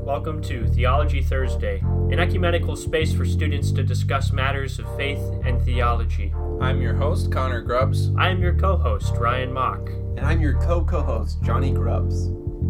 Welcome to Theology Thursday, an ecumenical space for students to discuss matters of faith and theology. I'm your host, Connor Grubbs. I am your co-host, Ryan Mock. And I'm your co-host, Johnny Grubbs.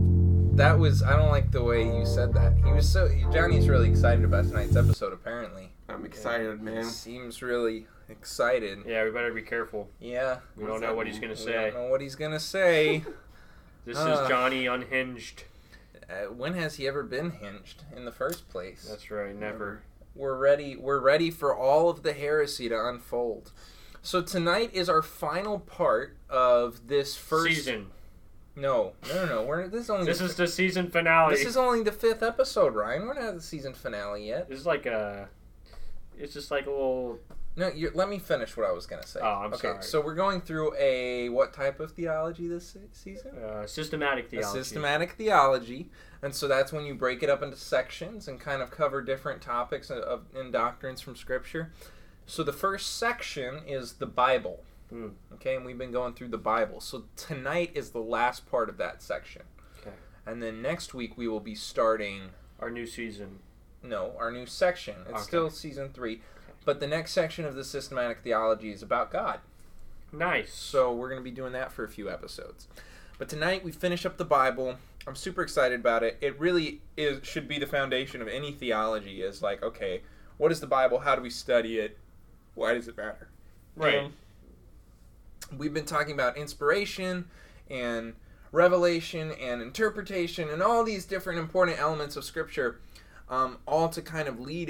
I don't like the way you said that. Johnny's really excited about tonight's episode, apparently. I'm excited, man. He seems really excited. Yeah, we better be careful. Yeah. We don't know what he's going to say. We don't know what he's going to say. This is Johnny Unhinged. When has he ever been hinged in the first place? That's right, never. We're ready for all of the heresy to unfold. So tonight is our final part of this first season. No. This is the season finale. This is only the 5th episode, Ryan. We're not at the season finale yet. This is like it's just like a little... No, let me finish what I was going to say. Oh, I'm sorry. Okay, so we're going through what type of theology this season? Systematic theology. A systematic theology. And so that's when you break it up into sections and kind of cover different topics and doctrines from Scripture. So the first section is the Bible. Okay, and we've been going through the Bible. So tonight is the last part of that section. Okay. And then next week we will be starting... Our new season. No, our new section. It's still season 3. But the next section of the systematic theology is about God. Nice. So we're going to be doing that for a few episodes. But tonight we finish up the Bible. I'm super excited about it. It really should be the foundation of any theology. Is like, okay, what is the Bible? How do we study it? Why does it matter? Right. We've been talking about inspiration and revelation and interpretation and all these different important elements of Scripture. All to kind of lead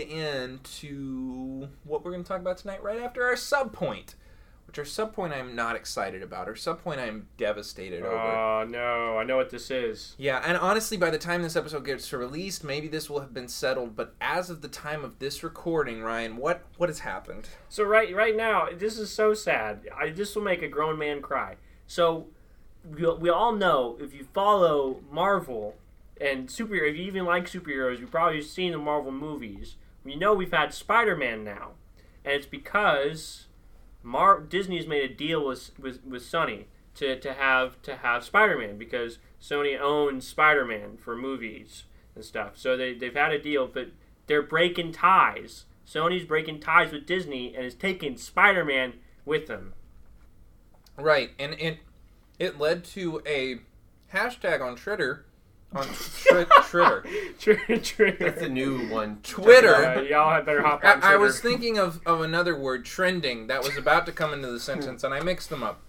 into what we're going to talk about tonight right after our subpoint. Which our subpoint I'm not excited about. Our subpoint I'm devastated over. Oh, no. I know what this is. Yeah, and honestly, by the time this episode gets released, maybe this will have been settled. But as of the time of this recording, Ryan, what has happened? So right now, this is so sad. This will make a grown man cry. So we all know, if you follow Marvel... And superhero, if you even like superheroes, you've probably seen the Marvel movies. You know we've had Spider-Man now. And it's because Disney's made a deal with Sony to have Spider-Man, because Sony owns Spider-Man for movies and stuff. So they've had a deal, but they're breaking ties. Sony's breaking ties with Disney and is taking Spider-Man with them. Right, and it led to a hashtag on Twitter. On Twitter. That's a new one. Twitter. Y'all had better hop on Twitter. I was thinking of another word, trending, that was about to come into the sentence, and I mixed them up.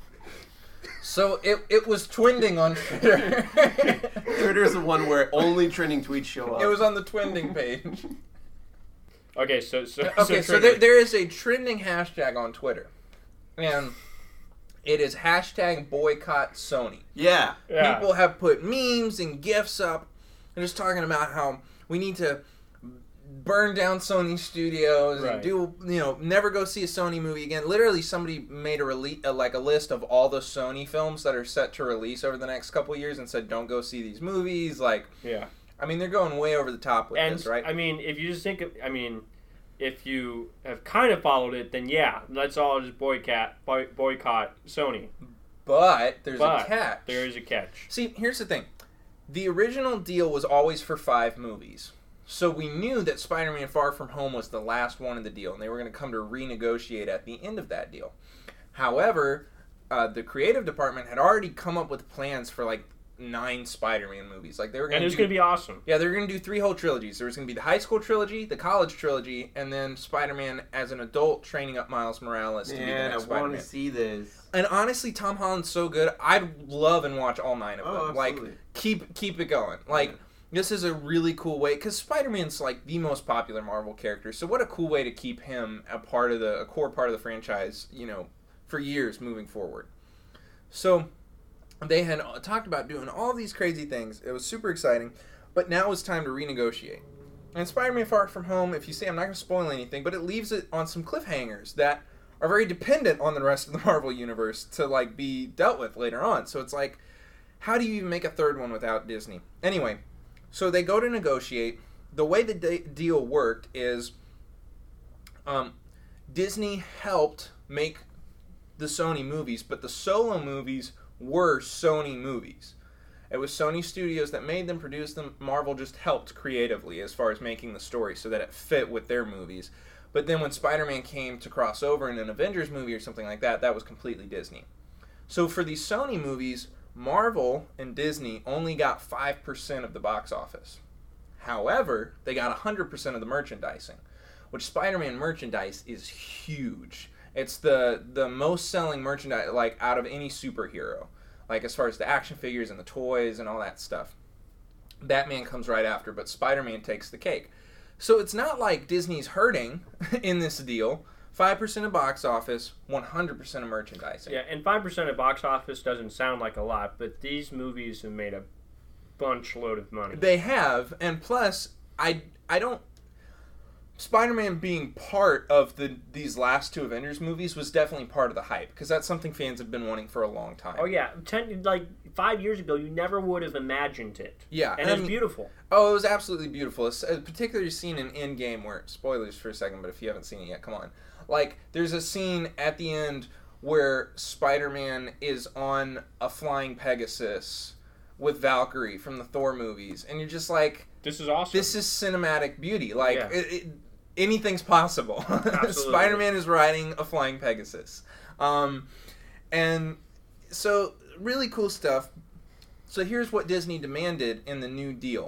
So it was twinding on Twitter. Twitter's the one where only trending tweets show up. It was on the twinding page. Okay, so there is a trending hashtag on Twitter, and it is hashtag boycott Sony. Yeah. People have put memes and GIFs up and just talking about how we need to burn down Sony studios and never go see a Sony movie again. Literally, somebody made a list of all the Sony films that are set to release over the next couple of years and said, don't go see these movies. I mean, they're going way over the top with this, right? I mean, if you just think of, if you have kind of followed it, then yeah, let's all just boycott Sony. But there's a catch. There is a catch. See, here's the thing. The original deal was always for 5 movies. So we knew that Spider-Man Far From Home was the last one of the deal, and they were going to come to renegotiate at the end of that deal. However, the creative department had already come up with plans for 9 Spider-Man movies. They were going to. And it was going to be awesome. Yeah, they were going to do 3 whole trilogies. There was going to be the high school trilogy, the college trilogy, and then Spider-Man as an adult training up Miles Morales to be the next Spider-Man. I want to see this. And honestly, Tom Holland's so good. I'd love and watch all 9 of them. Absolutely. Keep it going. This is a really cool way, because Spider-Man's the most popular Marvel character. So what a cool way to keep him a core part of the franchise, for years moving forward. So they had talked about doing all these crazy things. It was super exciting. But now it's time to renegotiate. And Spider-Man Far From Home, if you say, I'm not going to spoil anything, but it leaves it on some cliffhangers that are very dependent on the rest of the Marvel Universe to, be dealt with later on. So it's how do you even make a third one without Disney? Anyway, so they go to negotiate. The way the deal worked is Disney helped make the Sony movies, but the solo movies were Sony movies. It was Sony Studios that made them, produced them. Marvel just helped creatively as far as making the story so that it fit with their movies. But then when Spider-Man came to cross over in an Avengers movie or something like that, that was completely Disney. So for these Sony movies, Marvel and Disney only got 5% of the box office. However, they got 100% of the merchandising, which Spider-Man merchandise is huge. It's the most selling merchandise, like, out of any superhero. Like, as far as the action figures and the toys and all that stuff. Batman comes right after, but Spider-Man takes the cake. So it's not like Disney's hurting in this deal. 5% of box office, 100% of merchandising. Yeah, and 5% of box office doesn't sound like a lot, but these movies have made a bunch load of money. They have, and plus, I don't... Spider-Man being part of these last two Avengers movies was definitely part of the hype, because that's something fans have been wanting for a long time. Oh yeah, 5 years ago, you never would have imagined it. Yeah. And it's beautiful. Oh, it was absolutely beautiful. It's a particular scene in Endgame where, spoilers for a second, but if you haven't seen it yet, come on. Like, there's a scene at the end where Spider-Man is on a flying Pegasus with Valkyrie from the Thor movies, and you're just like... This is awesome. This is cinematic beauty. Like, yeah. Anything's possible. Spider-Man is riding a flying Pegasus. And so, really cool stuff. So here's what Disney demanded in the new deal.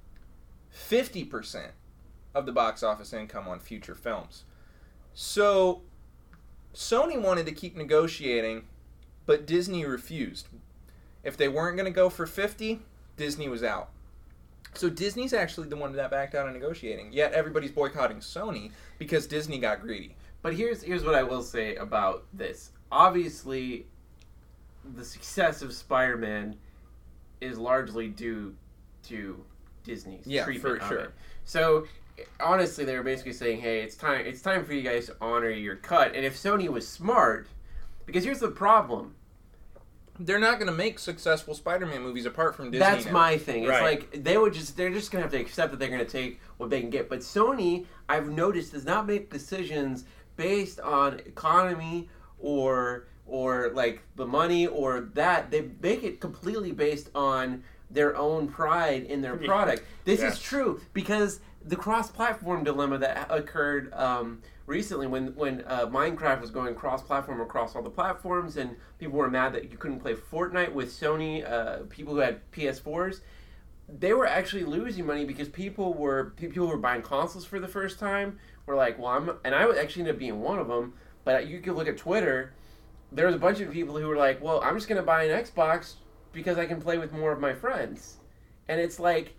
50% of the box office income on future films. So, Sony wanted to keep negotiating, but Disney refused. If they weren't going to go for 50, Disney was out. So Disney's actually the one that backed out of negotiating. Yet everybody's boycotting Sony because Disney got greedy. But here's what I will say about this. Obviously, the success of Spider-Man is largely due to Disney's treatment of it. So honestly, they were basically saying, "Hey, it's time for you guys to honor your cut." And if Sony was smart, because here's the problem. They're not going to make successful Spider-Man movies apart from Disney. That's now. my thing. It's right. like they're just going to have to accept that they're going to take what they can get. But Sony, I've noticed, does not make decisions based on economy or like the money or that. They make it completely based on their own pride in their product. This is true because the cross-platform dilemma that occurred recently when Minecraft was going cross-platform across all the platforms, and people were mad that you couldn't play Fortnite with Sony, people who had PS4s. They were actually losing money because people were buying consoles for the first time. Were like, well, I would actually end up being one of them. But you could look at Twitter. There was a bunch of people who were like, well, I'm just going to buy an Xbox because I can play with more of my friends. And it's like...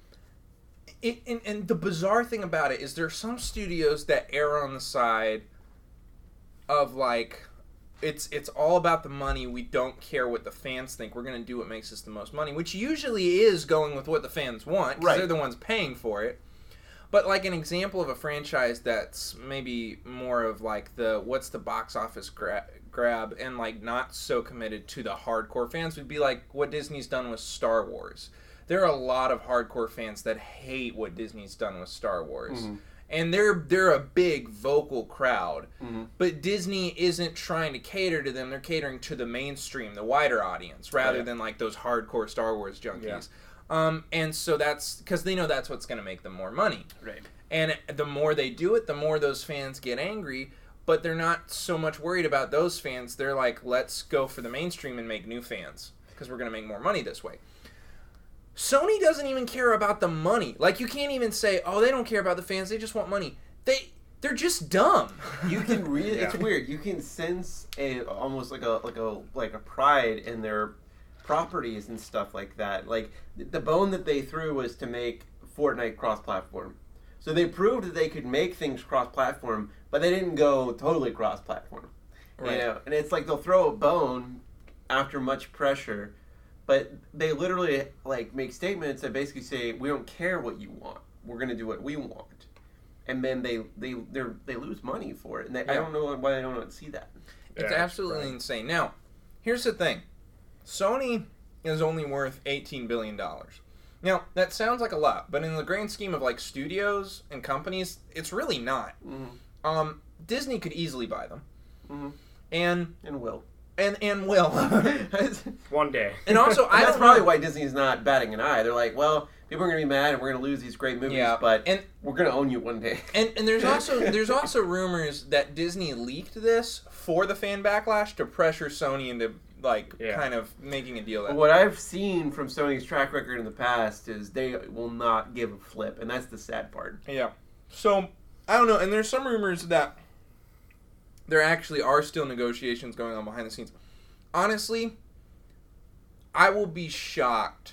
And the bizarre thing about it is there are some studios that err on the side of, like, it's all about the money. We don't care what the fans think. We're going to do what makes us the most money, which usually is going with what the fans want because they're the ones paying for it. But, like, an example of a franchise that's maybe more of, like, what's the box office grab and, like, not so committed to the hardcore fans would be, like, what Disney's done with Star Wars. There are a lot of hardcore fans that hate what Disney's done with Star Wars. Mm-hmm. And they're a big vocal crowd. Mm-hmm. But Disney isn't trying to cater to them. They're catering to the mainstream, the wider audience, rather than like those hardcore Star Wars junkies. Yeah. And so that's because they know that's what's going to make them more money. Right. And the more they do it, the more those fans get angry. But they're not so much worried about those fans. They're like, let's go for the mainstream and make new fans because we're going to make more money this way. Sony doesn't even care about the money. Like, you can't even say, oh, they don't care about the fans, they just want money. They're just dumb. You can really it's weird. You can sense almost like a pride in their properties and stuff like that. Like, the bone that they threw was to make Fortnite cross-platform. So they proved that they could make things cross-platform, but they didn't go totally cross-platform. Right. You know? And it's like they'll throw a bone after much pressure. But they literally like make statements that basically say, "We don't care what you want. We're going to do what we want," and then they lose money for it. And I don't know why they don't see that. It's absolutely insane. Now, here's the thing: Sony is only worth $18 billion. Now that sounds like a lot, but in the grand scheme of like studios and companies, it's really not. Mm-hmm. Disney could easily buy them, and will. and will. One day. And also, I that's don't probably know. why Disney's not batting an eye. They're like, well, people are going to be mad and we're going to lose these great movies, but we're going to own you one day. And there's also rumors that Disney leaked this for the fan backlash to pressure Sony into kind of making a deal. What I've seen from Sony's track record in the past is they will not give a flip, and that's the sad part. Yeah. So I don't know, and there's some rumors that there actually are still negotiations going on behind the scenes. Honestly, I will be shocked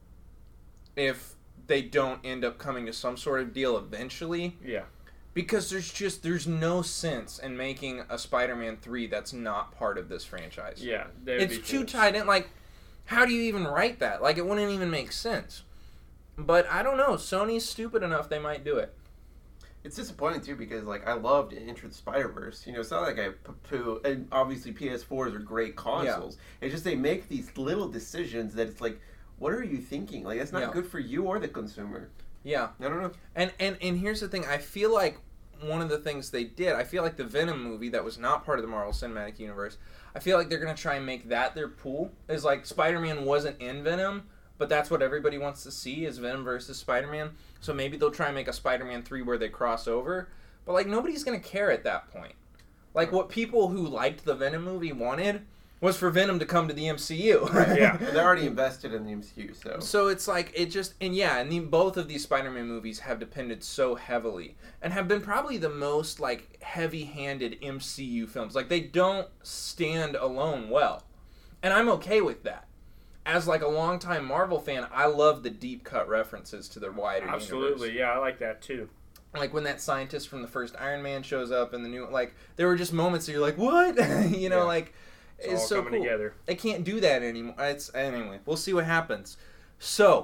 if they don't end up coming to some sort of deal eventually. Yeah. Because there's no sense in making a Spider-Man 3 that's not part of this franchise. Yeah. It's too tied in. Like, how do you even write that? Like, it wouldn't even make sense. But I don't know. Sony's stupid enough they might do it. It's disappointing, too, because, like, I loved Into the Spider-Verse. You know, it's not like I poo-poo... And obviously, PS4s are great consoles. Yeah. It's just they make these little decisions that it's like, what are you thinking? Like, that's not good for you or the consumer. Yeah. I don't know. And here's the thing. I feel like one of the things they did, I feel like the Venom movie that was not part of the Marvel Cinematic Universe, I feel like they're going to try and make that their pool. Is like Spider-Man wasn't in Venom, but that's what everybody wants to see is Venom versus Spider-Man. So maybe they'll try and make a Spider-Man 3 where they cross over. But like nobody's going to care at that point. Like what people who liked the Venom movie wanted was for Venom to come to the MCU. Yeah. They're already invested in the MCU, so. So it's like, both of these Spider-Man movies have depended so heavily and have been probably the most, like, heavy-handed MCU films. Like, they don't stand alone well. And I'm okay with that. As, like, a longtime Marvel fan, I love the deep-cut references to the wider universe. Absolutely, yeah, I like that, too. Like, when that scientist from the first Iron Man shows up and the new, like, there were just moments that you're like, what? Like... It's all so coming cool. together. They can't do that anymore. Anyway, we'll see what happens. So,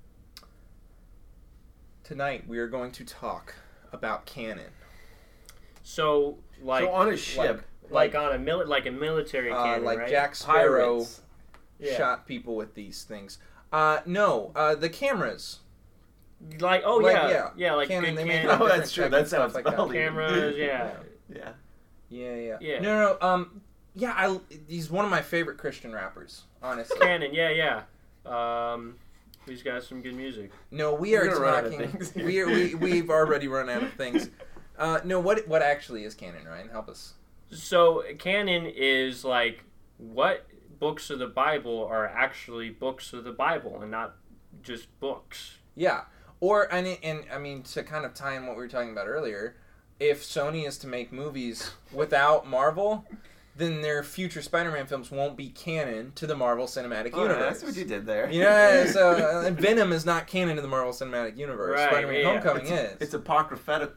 tonight we are going to talk about canon. So, like... So on a ship. Like on a military cannon, like right? Jack Sparrow Pirates. shot people with these things. No, the cameras. Like, like canon. They make Oh, that's true. That's stuff like that. cameras, yeah. Yeah. No. He's one of my favorite Christian rappers, honestly. Canon, yeah. He's got some good music. No, we are We're gonna run out of talking. things. We've already run out of things. No, what actually is canon, Ryan? Help us. So canon is like what books of the Bible are actually books of the Bible and not just books. Yeah, and I mean to kind of tie in what we were talking about earlier, if Sony is to make movies without Marvel, then their future Spider-Man films won't be canon to the Marvel Cinematic Universe. That's what you did there. Yeah, so Venom is not canon to the Marvel Cinematic Universe. Right, Spider-Man Homecoming is. It's apocryphal.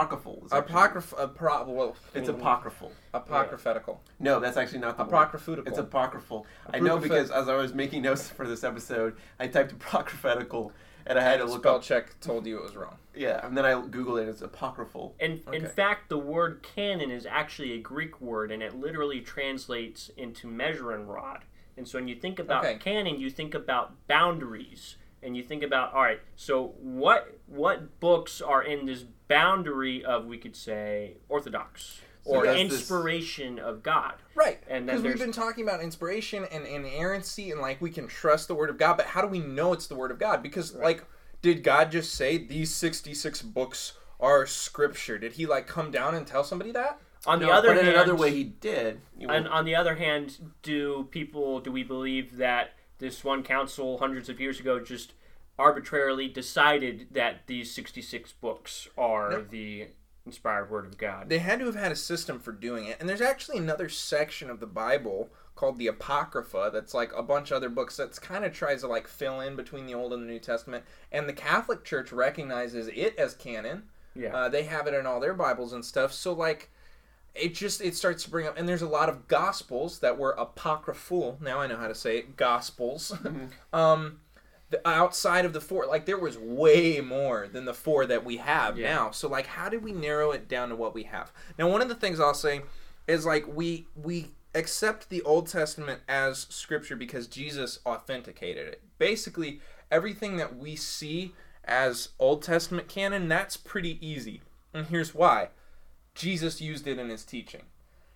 It's apocryphal. Apocryphetical. No, that's actually not the word. Apocryphutical. It's apocryphal. I know because as I was making notes for this episode, I typed apocryphetical, and I had to look spell up. check told you it was wrong. Yeah, and then I Googled it, and it's apocryphal. And in fact, the word canon is actually a Greek word, and it literally translates into measuring rod. And so when you think about canon, you think about boundaries, and you think about, all right, so what books are in this boundary of, we could say, orthodox or inspiration of God? Right, and because we've been talking about inspiration and inerrancy, and like we can trust the Word of God, but how do we know it's the Word of God? Because like, did God just say these 66 books are Scripture? Did He like come down and tell somebody that? On the other hand, in another way, He did. And on the other hand, do we believe that this one council hundreds of years ago just arbitrarily decided that these 66 books are the inspired Word of God? They had to have had a system for doing it. And there's actually another section of the Bible called the Apocrypha that's like a bunch of other books that kind of tries to like fill in between the Old and the New Testament. And the Catholic Church recognizes it as canon. Yeah. They have it in all their Bibles and stuff. So like, it starts to bring up, and there's a lot of Gospels that were apocryphal. Now I know how to say it, Gospels. Outside of the four, like there was way more than the four that we have now. So like, how did we narrow it down to what we have? Now, one of the things I'll say is like we accept the Old Testament as Scripture because Jesus authenticated it. Basically, everything that we see as Old Testament canon, that's pretty easy. And here's why. Jesus used it in his teaching.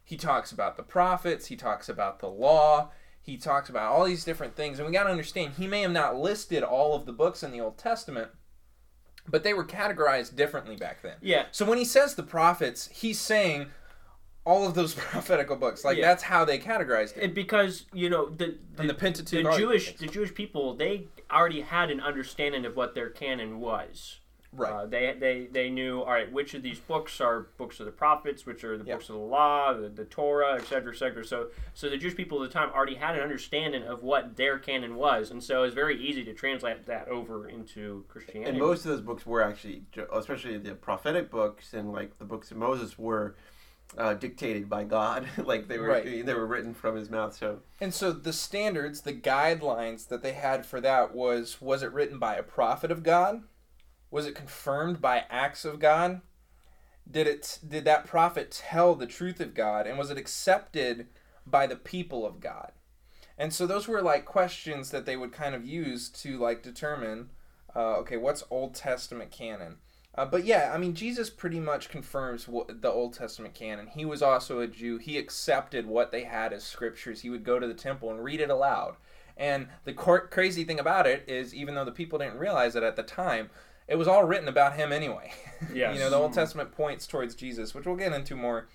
he talks about the prophets, he talks about the law, he talks about all these different things. And we got to understand, he may have not listed all of the books in the Old Testament, but they were categorized differently back then. Yeah. So when he says the prophets, he's saying all of those prophetical books. Like, that's how they categorized it. Because, you know, the Pentateuch, the Jewish people, they already had an understanding of what their canon was. Right. They knew, all right, which of these books are books of the prophets, which are the books of the law, the Torah, etc., etc. So the Jewish people at the time already had an understanding of what their canon was, and so it's very easy to translate that over into Christianity. And most of those books were actually, especially the prophetic books and like the books of Moses, were dictated by God. Like they were written from his mouth. And so the standards, the guidelines that they had for that was it written by a prophet of God? Was it confirmed by acts of God? Did that prophet tell the truth of God? And was it accepted by the people of God? And so those were like questions that they would kind of use to like determine, okay, what's Old Testament canon? But yeah, I mean, Jesus pretty much confirms the Old Testament canon. He was also a Jew. He accepted what they had as scriptures. He would go to the temple and read it aloud. And the crazy thing about it is, even though the people didn't realize it at the time, it was all written about him anyway. Yes. You know, the Old Testament points towards Jesus, which we'll get into more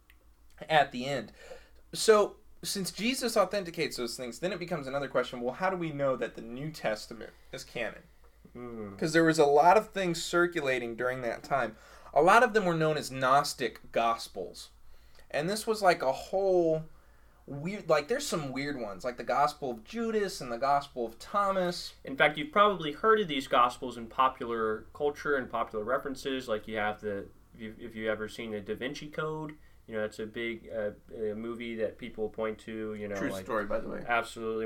at the end. So, since Jesus authenticates those things, then it becomes another question, well, how do we know that the New Testament is canon? Because there was a lot of things circulating during that time. A lot of them were known as Gnostic Gospels. And this was like a whole weird, like there's some weird ones, like the Gospel of Judas and the Gospel of Thomas. In fact, you've probably heard of these Gospels in popular culture and popular references, like you have if you've ever seen the Da Vinci Code, you know, it's a big movie that people point to, you know. True story, by the way. Absolutely,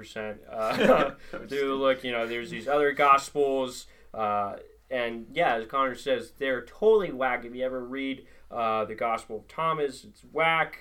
100%. Look, you know, there's these other Gospels, and yeah, as Connor says, they're totally whack. If you ever read the Gospel of Thomas, it's whack.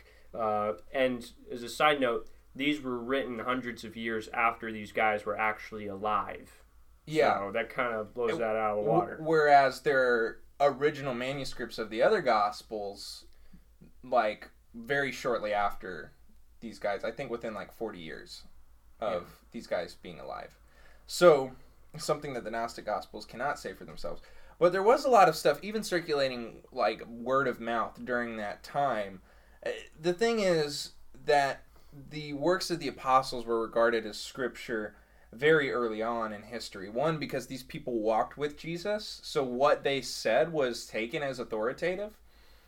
And as a side note, these were written hundreds of years after these guys were actually alive. Yeah. So that kind of blows that out of the water. Whereas their original manuscripts of the other Gospels, like, very shortly after these guys, I think within like 40 years of these guys being alive. So, something that the Gnostic Gospels cannot say for themselves. But there was a lot of stuff, even circulating, like, word of mouth during that time. The thing is that the works of the apostles were regarded as scripture very early on in history. One, because these people walked with Jesus, so what they said was taken as authoritative.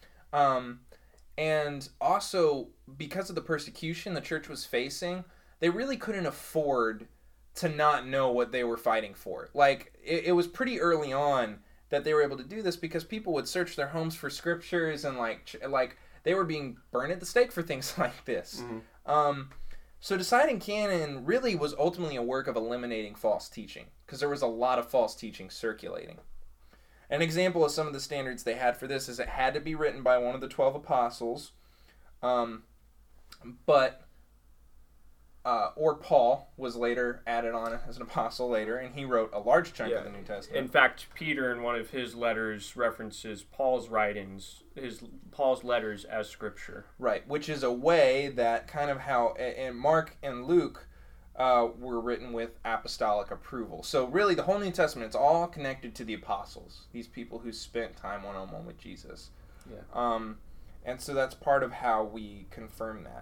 And also, because of the persecution the church was facing, they really couldn't afford to not know what they were fighting for. Like, it was pretty early on that they were able to do this because people would search their homes for scriptures and, like they were being burned at the stake for things like this. Mm-hmm. So deciding canon really was ultimately a work of eliminating false teaching, because there was a lot of false teaching circulating. An example of some of the standards they had for this is it had to be written by one of the 12 apostles, or Paul was later added on as an apostle later, and he wrote a large chunk of the New Testament. In fact, Peter in one of his letters references Paul's writings, Paul's letters as scripture. Right, which is a way that kind of how and Mark and Luke were written with apostolic approval. So really the whole New Testament, it's all connected to the apostles, these people who spent time one-on-one with Jesus. Yeah. And so that's part of how we confirm that.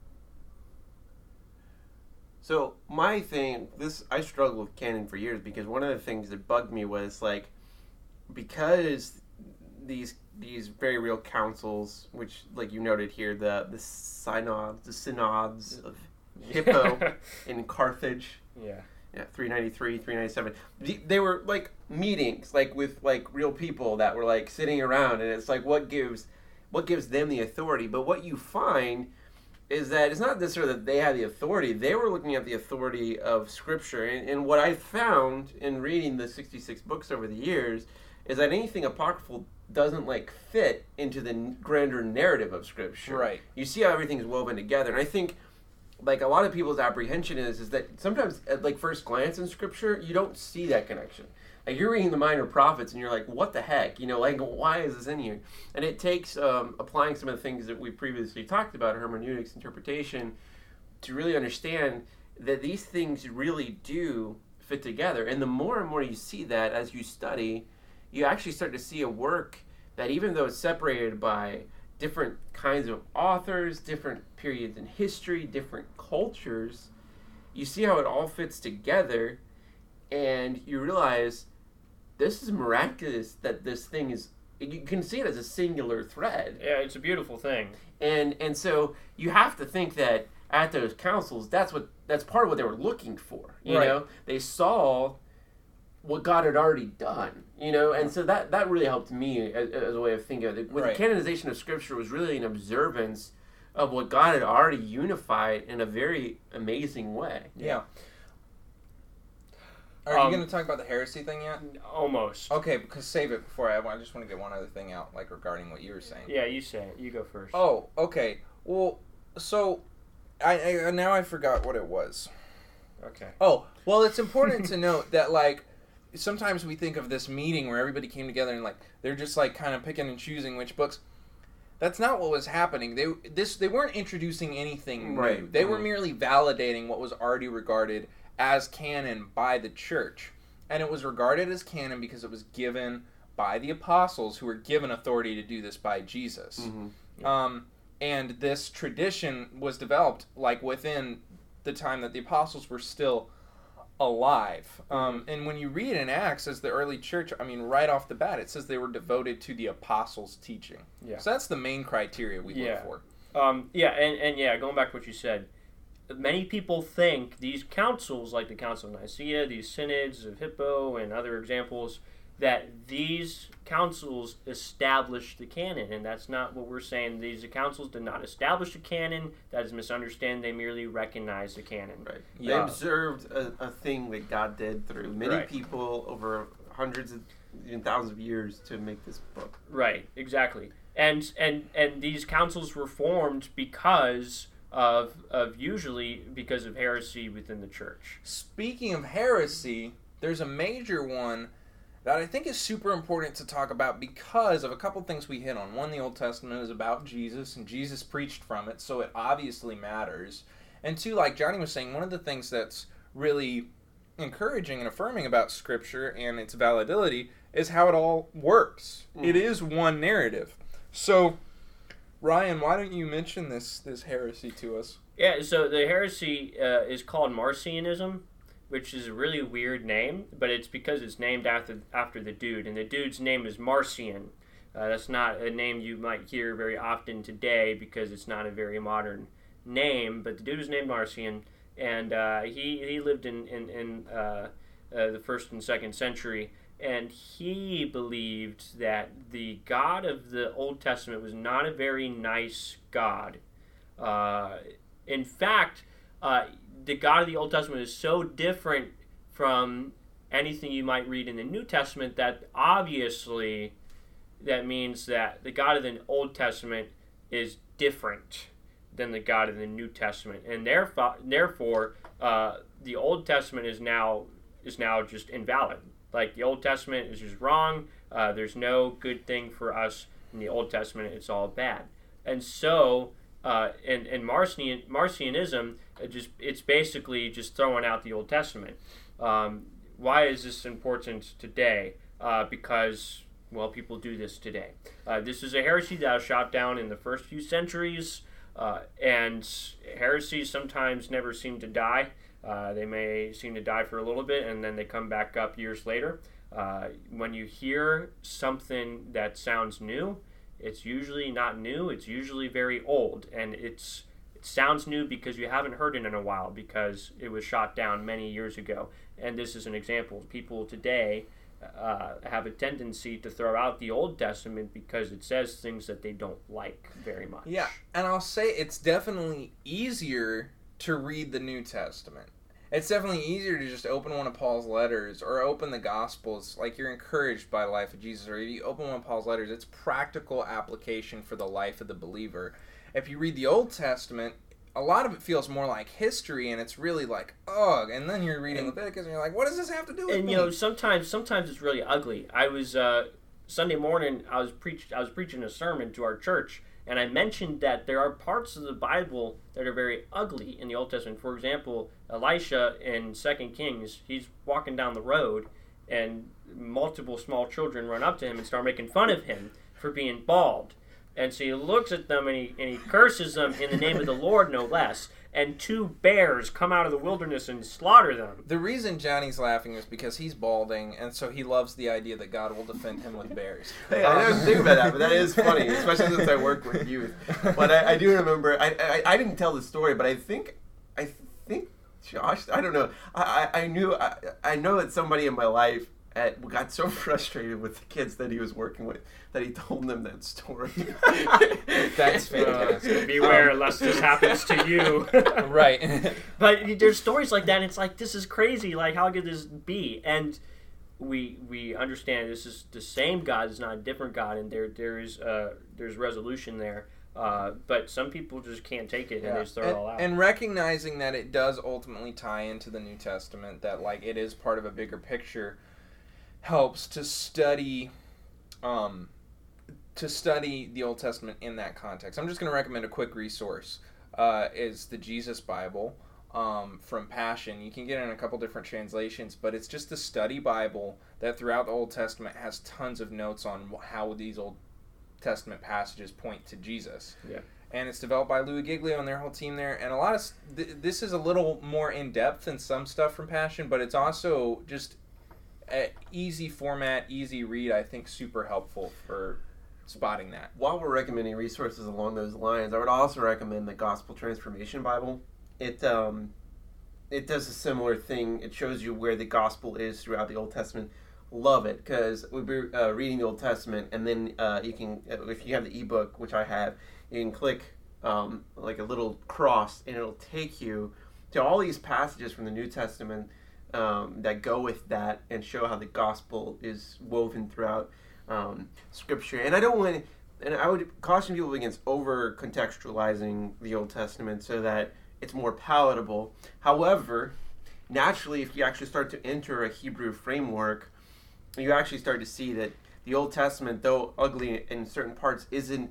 So my thing, I struggled with canon for years because one of the things that bugged me was like, because these very real councils, which like you noted here, the synods of Hippo in Carthage, 393, 397, they were like meetings, like with like real people that were like sitting around, and it's like what gives them the authority. But what you find is that it's not necessarily that they had the authority. They were looking at the authority of Scripture. And what I found in reading the 66 books over the years is that anything apocryphal doesn't like fit into the grander narrative of Scripture. Right. You see how everything's woven together. And I think like a lot of people's apprehension is that sometimes at like first glance in Scripture, you don't see that connection. Like you're reading the Minor Prophets, and you're like, what the heck? Like why is this in here? And it takes applying some of the things that we previously talked about, hermeneutics, interpretation, to really understand that these things really do fit together. And the more and more you see that as you study, you actually start to see a work that, even though it's separated by different kinds of authors, different periods in history, different cultures, you see how it all fits together, and you realize this is miraculous that this thing is, you can see it as a singular thread. Yeah, it's a beautiful thing. And so you have to think that at those councils, that's part of what they were looking for. You know, they saw what God had already done. And so that really helped me as a way of thinking of it. With the canonization of Scripture was really an observance of what God had already unified in a very amazing way. Yeah. Are you going to talk about the heresy thing yet? Almost. Okay, because save it before I just want to get one other thing out, like regarding what you were saying. Yeah, you say it. You go first. Oh, okay. Well, so I now I forgot what it was. Okay. Oh, well, it's important to note that, like, sometimes we think of this meeting where everybody came together and, like, they're just, like, kind of picking and choosing which books. That's not what was happening. They weren't introducing anything new. They were merely validating what was already regarded as canon by the church. And it was regarded as canon because it was given by the apostles, who were given authority to do this by Jesus. Mm-hmm. Yeah. And this tradition was developed, like, within the time that the apostles were still alive. And when you read in Acts, as the early church, I mean, right off the bat, it says they were devoted to the apostles' teaching. Yeah. So that's the main criteria we look for. And going back to what you said, many people think these councils, like the Council of Nicaea, these synods of Hippo, and other examples, that these councils established the canon, and that's not what we're saying. These councils did not establish a canon. That is misunderstanding. They merely recognized the canon. Right. Yeah. They observed a thing that God did through many people over hundreds of even thousands of years to make this book. Right. Exactly. And these councils were formed because of heresy within the church. Speaking of heresy, there's a major one that I think is super important to talk about because of a couple things we hit on. One, the Old Testament is about Jesus, and Jesus preached from it, so it obviously matters. And two, like Johnny was saying, one of the things that's really encouraging and affirming about Scripture and its validity is how it all works. It is one narrative. So, Ryan, why don't you mention this heresy to us? Yeah, so the heresy is called Marcionism, which is a really weird name, but it's because it's named after the dude, and the dude's name is Marcion. That's not a name you might hear very often today because it's not a very modern name, but the dude is named Marcion, and he lived in the 1st and 2nd century, and he believed that the God of the Old Testament was not a very nice God. In fact, the God of the Old Testament is so different from anything you might read in the New Testament that obviously that means that the God of the Old Testament is different than the God of the New Testament, and therefore the Old Testament is now just invalid. Like, the Old Testament is just wrong. There's no good thing for us in the Old Testament. It's all bad. And so in Marcionism, it's basically just throwing out the Old Testament. Why is this important today? Because, well, people do this today. This is a heresy that was shot down in the first few centuries, and heresies sometimes never seem to die. They may seem to die for a little bit, and then they come back up years later. When you hear something that sounds new, it's usually not new. It's usually very old, and it sounds new because you haven't heard it in a while because it was shot down many years ago. And this is an example. People today have a tendency to throw out the Old Testament because it says things that they don't like very much. Yeah, and I'll say it's definitely easier to read the New Testament. It's definitely easier to just open one of Paul's letters or open the Gospels. Like, you're encouraged by the life of Jesus. Or if you open one of Paul's letters, it's practical application for the life of the believer. If you read the Old Testament, a lot of it feels more like history, and it's really like, ugh. And then you're reading Leviticus, and you're like, what does this have to do with And me? you know, sometimes it's really ugly. I was Sunday morning. I was preaching a sermon to our church, and I mentioned that there are parts of the Bible that are very ugly in the Old Testament. For example, Elisha in 2 Kings, he's walking down the road, and multiple small children run up to him and start making fun of him for being bald. And so he looks at them and he curses them in the name of the Lord, no less. And 2 bears come out of the wilderness and slaughter them. The reason Johnny's laughing is because he's balding, and so he loves the idea that God will defend him with bears. Hey, I didn't think about that, but that is funny, especially since I work with youth. But I do remember, I didn't tell the story, but I think Josh, I don't know, I know that somebody in my life got so frustrated with the kids that he was working with that he told them that story. That's fantastic. Beware lest this happens to you. Right. But there's stories like that, and it's like, this is crazy. Like, how could this be? And we understand this is the same God. It's not a different God, and there's resolution there. But some people just can't take it, and they just throw it all out. And recognizing that it does ultimately tie into the New Testament, that like it is part of a bigger picture, helps to study the Old Testament in that context. I'm just going to recommend a quick resource. Is the Jesus Bible from Passion. You can get it in a couple different translations, but it's just a study Bible that throughout the Old Testament has tons of notes on how these Old Testament passages point to Jesus. Yeah. And it's developed by Louis Giglio and their whole team there. And a lot of this is a little more in depth than some stuff from Passion, but it's also just easy format, easy read. I think super helpful for spotting that. While we're recommending resources along those lines, I would also recommend the Gospel Transformation Bible. It does a similar thing. It shows you where the gospel is throughout the Old Testament. Love it, because we'll be reading the Old Testament, and then you can, if you have the ebook, which I have, you can click like a little cross, and it'll take you to all these passages from the New Testament that go with that and show how the gospel is woven throughout Scripture. And I would caution people against over contextualizing the Old Testament so that it's more palatable. However, naturally, if you actually start to enter a Hebrew framework, you actually start to see that the Old Testament, though ugly in certain parts, isn't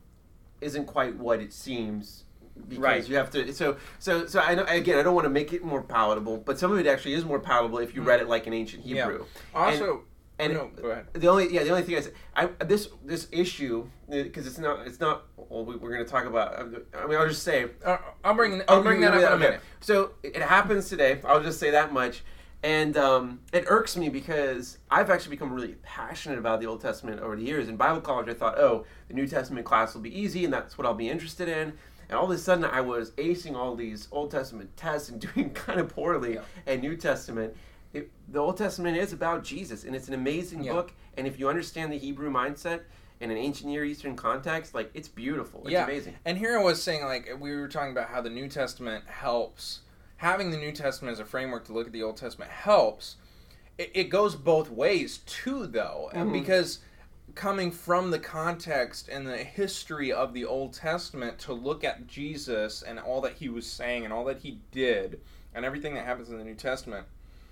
quite what it seems. Because right. You have to. So I know, again, I don't want to make it more palatable, but some of it actually is more palatable if you read it like an ancient Hebrew. Yeah. Also, no, go ahead. The only thing I said, this issue, because it's not. Well, we're going to talk about. I mean, I'll just say. I'll bring that up in a minute. So it happens today. I'll just say that much. And it irks me because I've actually become really passionate about the Old Testament over the years. In Bible college, I thought, the New Testament class will be easy, and that's what I'll be interested in. And all of a sudden, I was acing all these Old Testament tests and doing kind of poorly at New Testament. The Old Testament is about Jesus, and it's an amazing book. And if you understand the Hebrew mindset in an ancient Near Eastern context, like, it's beautiful. It's amazing. And here I was saying, like, we were talking about how the New Testament helps. Having the New Testament as a framework to look at the Old Testament helps. It goes both ways, too, though. Mm-hmm. Because coming from the context and the history of the Old Testament to look at Jesus and all that he was saying and all that he did and everything that happens in the New Testament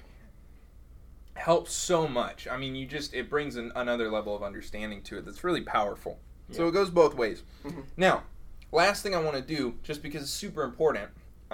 helps so much. I mean, it brings another level of understanding to it that's really powerful. Yeah. So it goes both ways. Mm-hmm. Now, last thing I want to do, just because it's super important,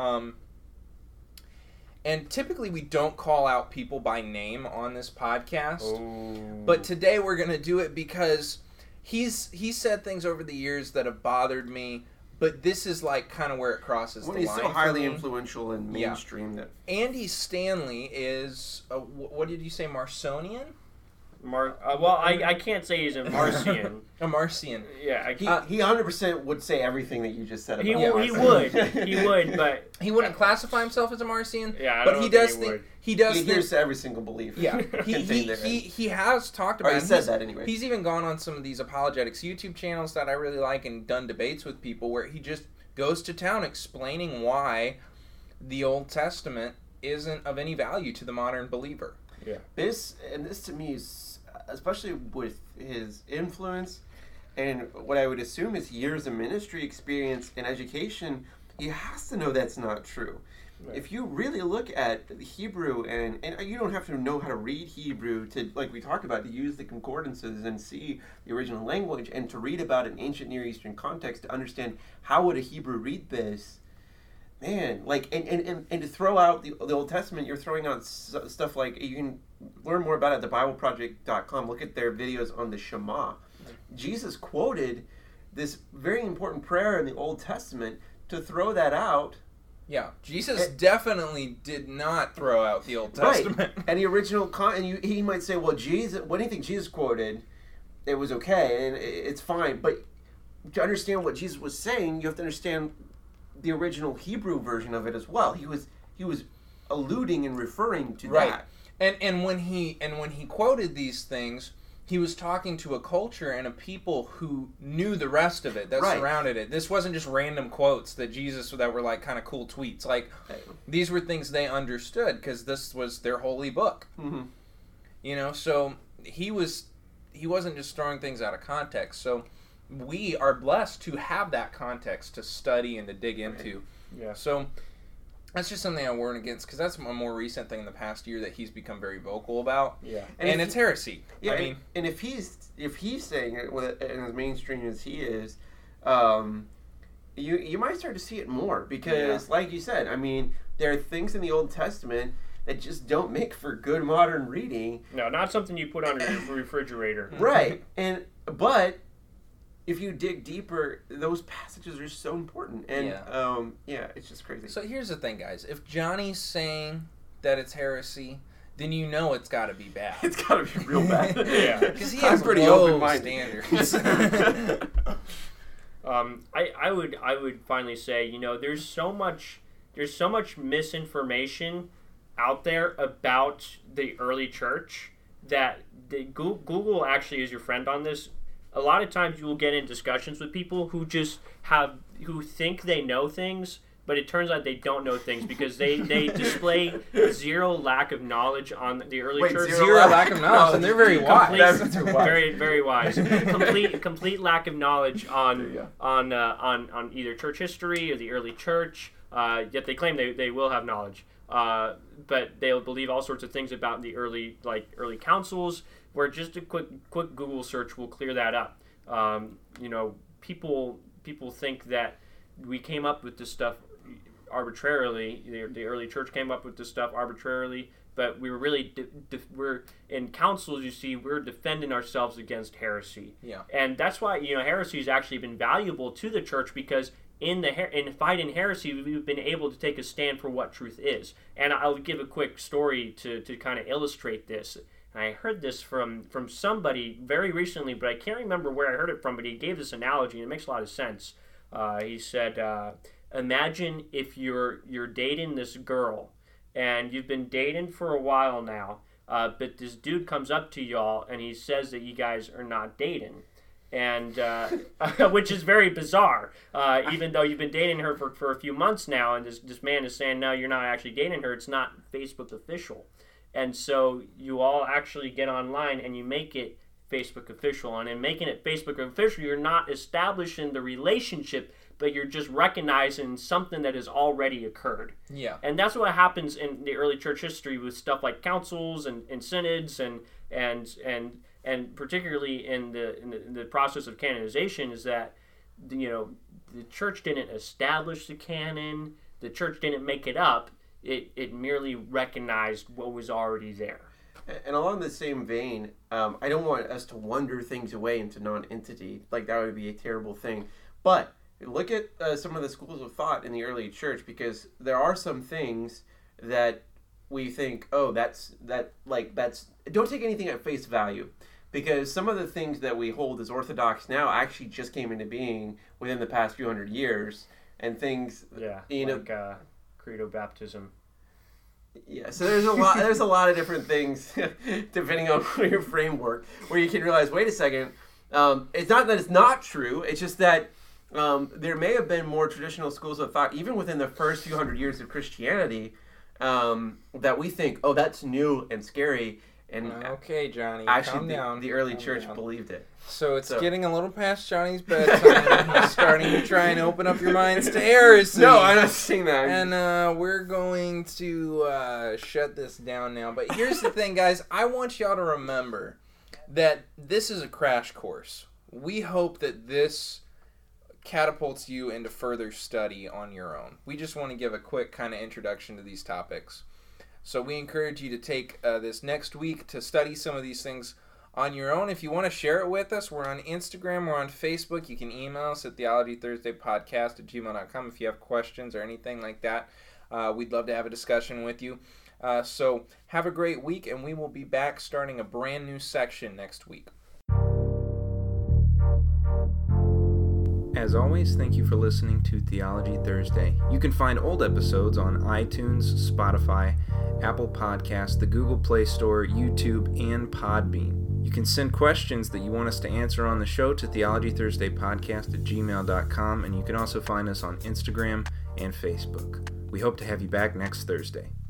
and typically we don't call out people by name on this podcast, but today we're going to do it because he's said things over the years that have bothered me, but this is like kind of where it crosses the line. He's so highly influential and mainstream. That Andy Stanley is, what did you say, Marcionian? I can't say he's a Marcion. A Marcion. Yeah, he 100% would say everything that you just said about He would, but he wouldn't classify himself as a Marcion. Yeah, but he does think he does. He adheres to every single belief. Yeah, he has talked about. He said that anyway. He's even gone on some of these apologetics YouTube channels that I really like and done debates with people where he just goes to town explaining why the Old Testament isn't of any value to the modern believer. Yeah, this to me is, especially with his influence and what I would assume is years of ministry experience and education, you have to know that's not true. Right. If you really look at the Hebrew, and you don't have to know how to read Hebrew to, like we talked about, to use the concordances and see the original language, and to read about an ancient Near Eastern context to understand how would a Hebrew read this. Man, like, and to throw out the Old Testament, you're throwing out stuff like, you can learn more about it at thebibleproject.com. Look at their videos on the Shema. Jesus quoted this very important prayer in the Old Testament. To throw that out. Yeah, Jesus definitely did not throw out the Old Testament. Right. And the original, he might say, well, Jesus, what do you think Jesus quoted? It was okay, and it's fine. But to understand what Jesus was saying, you have to understand the original Hebrew version of it as well. He was alluding and referring to that. And when he quoted these things, he was talking to a culture and a people who knew the rest of it, that surrounded it. This wasn't just random quotes that were like kind of cool tweets. Like, these were things they understood because this was their holy book. Mm-hmm. You know, so he wasn't just throwing things out of context. So we are blessed to have that context to study and to dig into. Yeah. So that's just something I warn against, because that's a more recent thing in the past year that he's become very vocal about. Yeah, and it's heresy. Yeah, I mean, and if he's saying it in as mainstream as he is, you might start to see it more because, like you said, I mean, there are things in the Old Testament that just don't make for good modern reading. No, not something you put on your refrigerator. Right, but if you dig deeper, those passages are so important, and it's just crazy. So here's the thing, guys. If Johnny's saying that it's heresy, then you know it's got to be bad. It's got to be real bad. Yeah, because he has pretty open-minded standards. I would finally say, you know, there's so much misinformation out there about the early church that Google actually is your friend on this. A lot of times you will get in discussions with people who who think they know things, but it turns out they don't know things because they display zero lack of knowledge on the early church. Zero lack of knowledge, and they're very wise. Very, very wise. Complete lack of knowledge on either church history or the early church. Yet they claim they will have knowledge, but they'll believe all sorts of things about the early councils, where just a quick Google search will clear that up. You know, people think that we came up with this stuff arbitrarily. The early church came up with this stuff arbitrarily, but we were really we're in councils. You see, we're defending ourselves against heresy. Yeah, and that's why, you know, heresy has actually been valuable to the church, because in fighting heresy, we've been able to take a stand for what truth is. And I'll give a quick story to kind of illustrate this. And I heard this from somebody very recently, but I can't remember where I heard it from, but he gave this analogy, and it makes a lot of sense. He said, imagine if you're dating this girl, and you've been dating for a while now, but this dude comes up to y'all, and he says that you guys are not dating. And which is very bizarre, even though you've been dating her for a few months now, and this man is saying, no, you're not actually dating her. It's not Facebook official. And so you all actually get online and you make it Facebook official. And in making it Facebook official, you're not establishing the relationship, but you're just recognizing something that has already occurred. Yeah. And that's what happens in the early church history with stuff like councils and synods and particularly in the process of canonization, is that, you know, the church didn't establish the canon, the church didn't make it up. It merely recognized what was already there. And along the same vein, I don't want us to wander things away into non-entity. Like, that would be a terrible thing. But look at some of the schools of thought in the early church, because there are some things that we think, don't take anything at face value. Because some of the things that we hold as orthodox now actually just came into being within the past few hundred years. And things, credo baptism. Yeah, so there's a lot of different things depending on your framework, where you can realize, wait a second, it's not that it's not true, it's just that there may have been more traditional schools of thought, even within the first few hundred years of Christianity, that we think, oh, that's new and scary. And Okay, Johnny, actually, calm down. the early Calm church down. believed it. So it's getting a little past Johnny's bedtime. He's starting to try and open up your minds to heresy. No, I'm not saying that. And we're going to shut this down now. But here's the thing, guys. I want y'all to remember that this is a crash course. We hope that this catapults you into further study on your own. We just want to give a quick kind of introduction to these topics. So we encourage you to take this next week to study some of these things on your own. If you want to share it with us, we're on Instagram, we're on Facebook. You can email us at theologythursdaypodcast@gmail.com if you have questions or anything like that. We'd love to have a discussion with you. So have a great week, and we will be back starting a brand new section next week. As always, thank you for listening to Theology Thursday. You can find old episodes on iTunes, Spotify, Apple Podcasts, the Google Play Store, YouTube, and Podbean. You can send questions that you want us to answer on the show to theologythursdaypodcast@gmail.com, and you can also find us on Instagram and Facebook. We hope to have you back next Thursday.